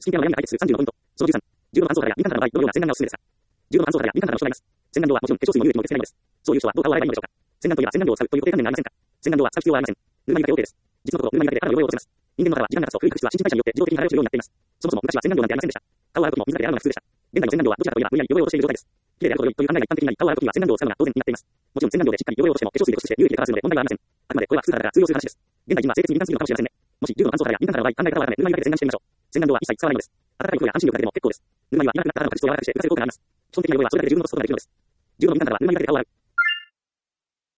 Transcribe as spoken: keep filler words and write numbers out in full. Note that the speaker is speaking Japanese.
資金系の悩みが解決するさんじゅうのポイント。そのじゅうさん、重度の搬送からや民間からの場合、どのような洗顔がおすすめですか。重度の搬送からや民間からの障害ます。洗顔料はもちろん化粧水も有益も別にないのです。そういう人はどう買わればいいのでしょうか。洗顔といえば洗顔料を使うという固定観念がありませんか。洗顔料は使う必要はありません。ぬるま湯だけ OK です。実のところ、ぬるま湯だけで肌の汚れを落とせます。人間の肌は時間が経つと古い角質は新陳代謝によって自動的に洗い落ちるようになっています。そもそも昔は洗顔料なんてありませんでした。顔を洗うときも水だけで洗うのが普通でした。現在の洗顔料はどちらかといえば無理やり汚れを落としている状態です。綺麗であることよりという考えが一般的になり、顔を洗うときには洗顔料を使うのが当然になっています。もちろん洗顔料でしっかり汚れを落としても化粧水で保湿して有益でカラーするので問題はありません。あくまでこれは普通の肌が通用する話です。現在人は清潔に敏感すぎるのかもしれませんね。もし重度の搬送からや民間からの場合、考え方を改め、ぬるま湯だけで洗顔してみましょう。洗顔料は一切使わないのです。温かい風呂や半身浴だけでも結構です。ぬるま湯はいらなくなった肌の角質を柔らかくして浮かせる効果があります。基本的な汚れはそれだけで十分落とすことができるのです。重度の民間からはぬるま湯だけで顔を洗う。